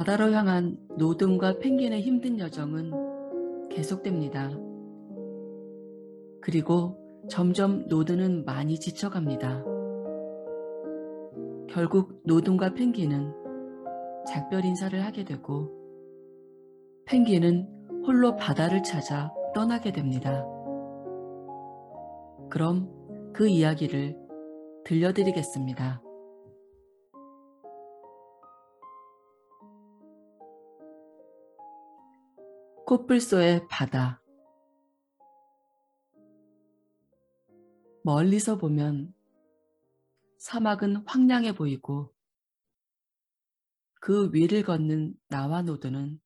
바다로 향한 노든과 펭귄의 힘든 여정은 계속됩니다. 그리고 점점 노든은 많이 지쳐갑니다. 결국 노든과 펭귄은 작별 인사를 하게 되고 펭귄은 홀로 바다를 찾아 떠나게 됩니다. 그럼 그 이야기를 들려드리겠습니다. 코뿔소의 바다. 멀리서 보면 사막은 황량해 보이고 그 위를 걷는 나와 노드는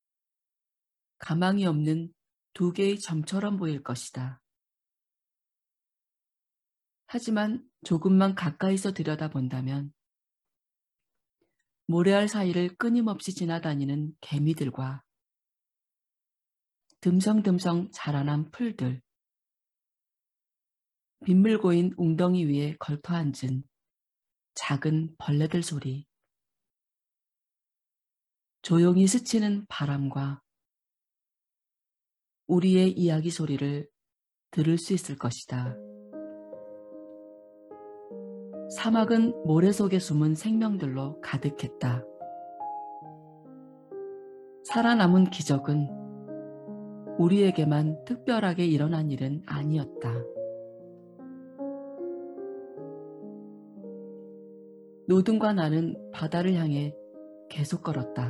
가망이 없는 두 개의 점처럼 보일 것이다. 하지만 조금만 가까이서 들여다본다면 모래알 사이를 끊임없이 지나다니는 개미들과 듬성듬성 자라난 풀들, 빗물 고인 웅덩이 위에 걸터앉은 작은 벌레들 소리, 조용히 스치는 바람과 우리의 이야기 소리를 들을 수 있을 것이다. 사막은 모래 속에 숨은 생명들로 가득했다. 살아남은 기적은 우리에게만 특별하게 일어난 일은 아니었다. 노든과 나는 바다를 향해 계속 걸었다.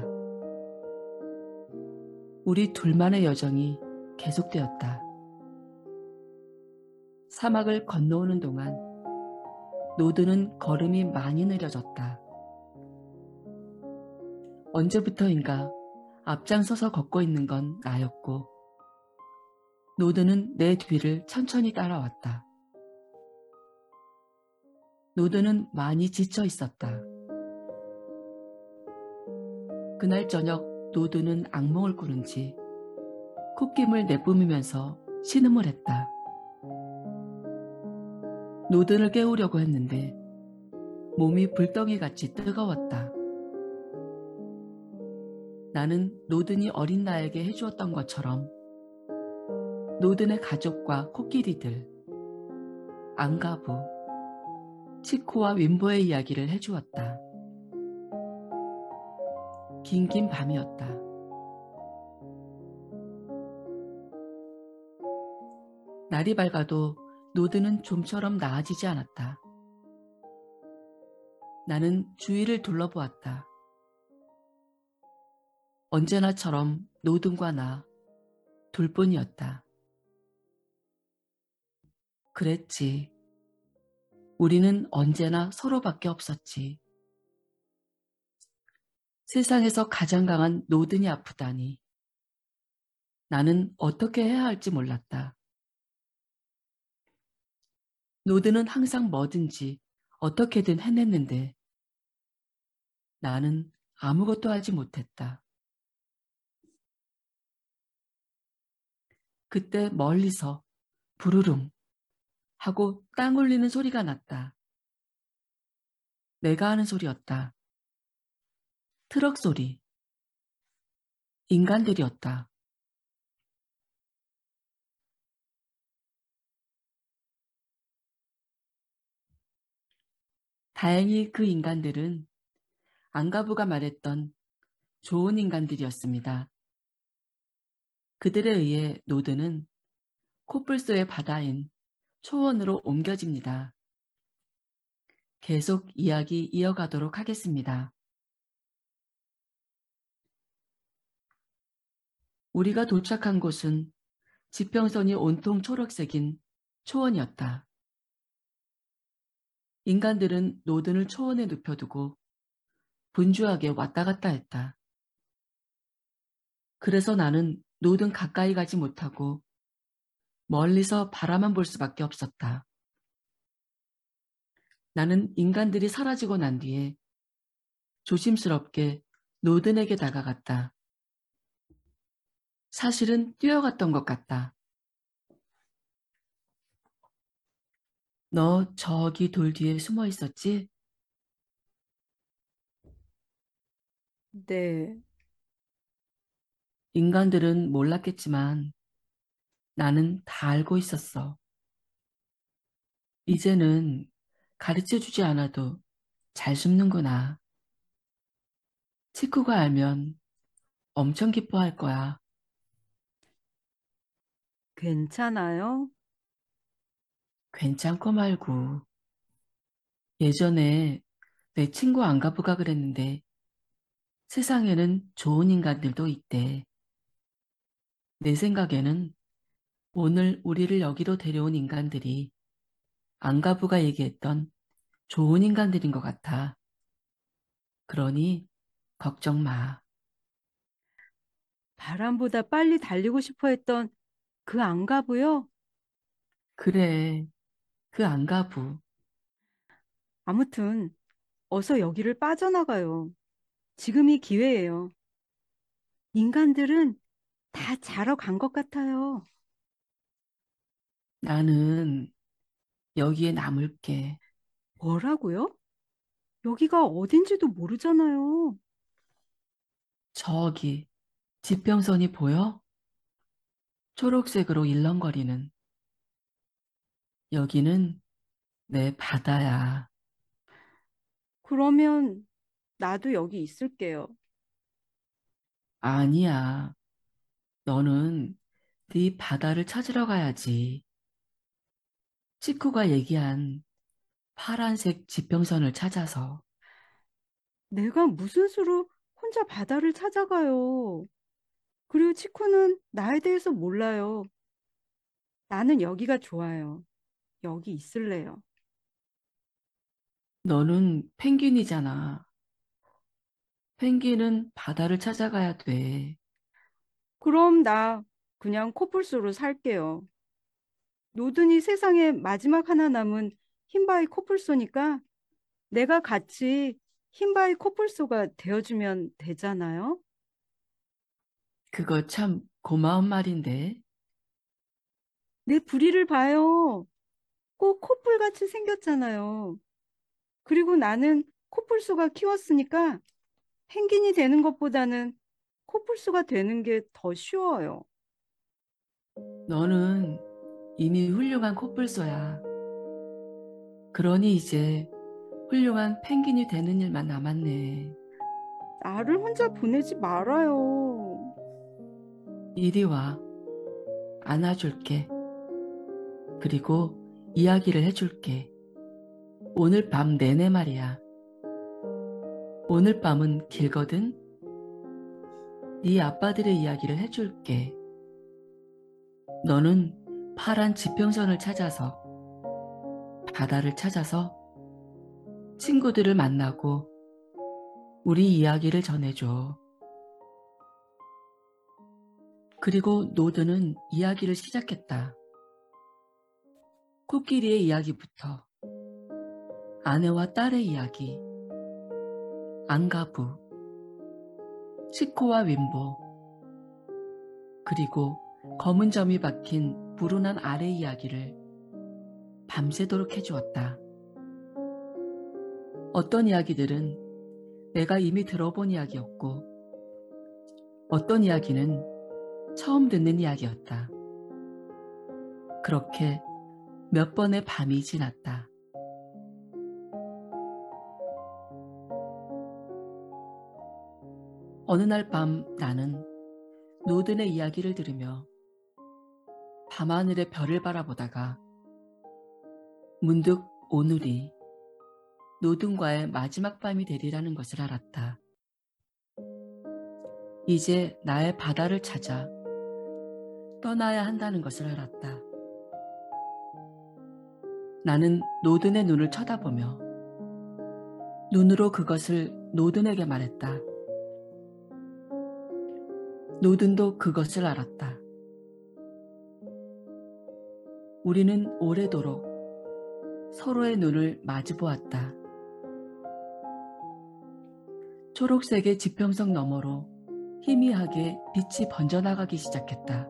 우리 둘만의 여정이 계속되었다. 사막을 건너오는 동안 노드는 걸음이 많이 느려졌다. 언제부터인가 앞장서서 걷고 있는 건 나였고 노드는 내 뒤를 천천히 따라왔다. 노드는 많이 지쳐 있었다. 그날 저녁 노드는 악몽을 꾸는지 콧김을 내뿜으면서 신음을 했다. 노드를 깨우려고 했는데 몸이 불덩이같이 뜨거웠다. 나는 노든이 어린 나에게 해주었던 것처럼 노든의 가족과 코끼리들, 앙가부, 치코와 윈보의 이야기를 해주었다. 긴긴 밤이었다. 날이 밝아도 노드는 좀처럼 나아지지 않았다. 나는 주위를 둘러보았다. 언제나처럼 노든과 나 둘뿐이었다. 그랬지. 우리는 언제나 서로밖에 없었지. 세상에서 가장 강한 노든이 아프다니. 나는 어떻게 해야 할지 몰랐다. 노든은 항상 뭐든지 어떻게든 해냈는데 나는 아무것도 하지 못했다. 그때 멀리서 부르릉 하고 땅 울리는 소리가 났다. 내가 하는 소리였다. 트럭 소리. 인간들이었다. 다행히 그 인간들은 앙가부가 말했던 좋은 인간들이었습니다. 그들에 의해 노드는 코뿔소의 바다인 초원으로 옮겨집니다. 계속 이야기 이어가도록 하겠습니다. 우리가 도착한 곳은 지평선이 온통 초록색인 초원이었다. 인간들은 노든을 초원에 눕혀두고 분주하게 왔다 갔다 했다. 그래서 나는 노든 가까이 가지 못하고 멀리서 바라만 볼 수밖에 없었다. 나는 인간들이 사라지고 난 뒤에 조심스럽게 노든에게 다가갔다. 사실은 뛰어갔던 것 같다. 너 저기 돌 뒤에 숨어 있었지? 네. 인간들은 몰랐겠지만 나는 다 알고 있었어. 이제는 가르쳐 주지 않아도 잘 숨는구나. 치쿠가 알면 엄청 기뻐할 거야. 괜찮아요? 괜찮고 말고. 예전에 내 친구 안가부가 그랬는데 세상에는 좋은 인간들도 있대. 내 생각에는 오늘 우리를 여기로 데려온 인간들이 안가부가 얘기했던 좋은 인간들인 것 같아. 그러니 걱정 마. 바람보다 빨리 달리고 싶어 했던 그 안가부요? 그래, 그 안가부. 아무튼 어서 여기를 빠져나가요. 지금이 기회예요. 인간들은 다 자러 간 것 같아요. 나는 여기에 남을게. 뭐라고요? 여기가 어딘지도 모르잖아요. 저기 지평선이 보여? 초록색으로 일렁거리는. 여기는 내 바다야. 그러면 나도 여기 있을게요. 아니야. 너는 네 바다를 찾으러 가야지. 치쿠가 얘기한 파란색 지평선을 찾아서. 내가 무슨 수로 혼자 바다를 찾아가요. 그리고 치쿠는 나에 대해서 몰라요. 나는 여기가 좋아요. 여기 있을래요. 너는 펭귄이잖아. 펭귄은 바다를 찾아가야 돼. 그럼 나 그냥 코뿔소로 살게요. 노든이 세상에 마지막 하나 남은 흰바위 코뿔소니까 내가 같이 흰바위 코뿔소가 되어주면 되잖아요. 그거 참 고마운 말인데. 내 부리를 봐요. 꼭 코뿔같이 생겼잖아요. 그리고 나는 코뿔소가 키웠으니까 펭귄이 되는 것보다는 코뿔소가 되는 게 더 쉬워요. 너는 이미 훌륭한 코뿔소야. 그러니 이제 훌륭한 펭귄이 되는 일만 남았네. 나를 혼자 보내지 말아요. 이리 와. 안아줄게. 그리고 이야기를 해줄게. 오늘 밤 내내 말이야. 오늘 밤은 길거든. 네 아빠들의 이야기를 해줄게. 너는 파란 지평선을 찾아서 바다를 찾아서 친구들을 만나고 우리 이야기를 전해줘. 그리고 노드는 이야기를 시작했다. 코끼리의 이야기부터 아내와 딸의 이야기, 안가부, 시코와 윈보, 그리고 검은 점이 박힌 불운한 알의 이야기를 밤새도록 해주었다. 어떤 이야기들은 내가 이미 들어본 이야기였고 어떤 이야기는 처음 듣는 이야기였다. 그렇게 몇 번의 밤이 지났다. 어느 날 밤 나는 노든의 이야기를 들으며 밤하늘의 별을 바라보다가 문득 오늘이 노든과의 마지막 밤이 되리라는 것을 알았다. 이제 나의 바다를 찾아 떠나야 한다는 것을 알았다. 나는 노든의 눈을 쳐다보며 눈으로 그것을 노든에게 말했다. 노든도 그것을 알았다. 우리는 오래도록 서로의 눈을 마주 보았다. 초록색의 지평선 너머로 희미하게 빛이 번져나가기 시작했다.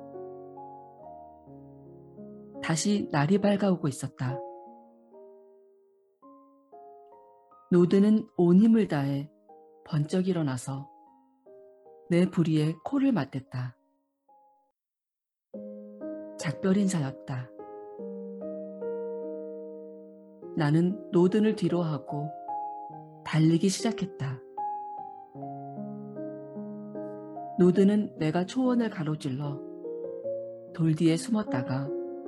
다시 날이 밝아오고 있었다. 노드는 온 힘을 다해 번쩍 일어나서 내 부리에 코를 맞댔다. 작별 인사였다. 나는 노든을 뒤로 하고 달리기 시작했다. 노든은 내가 초원을 가로질러 돌 뒤에 숨었다가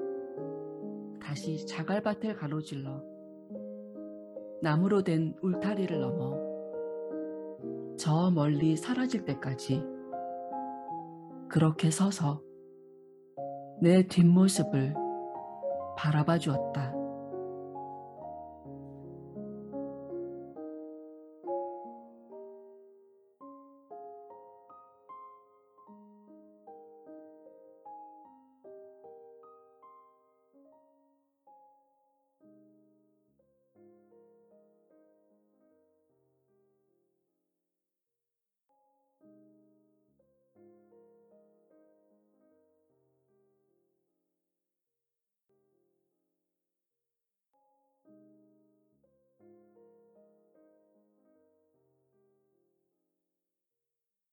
다시 자갈밭을 가로질러 나무로 된 울타리를 넘어 저 멀리 사라질 때까지 그렇게 서서 내 뒷모습을 바라봐 주었다.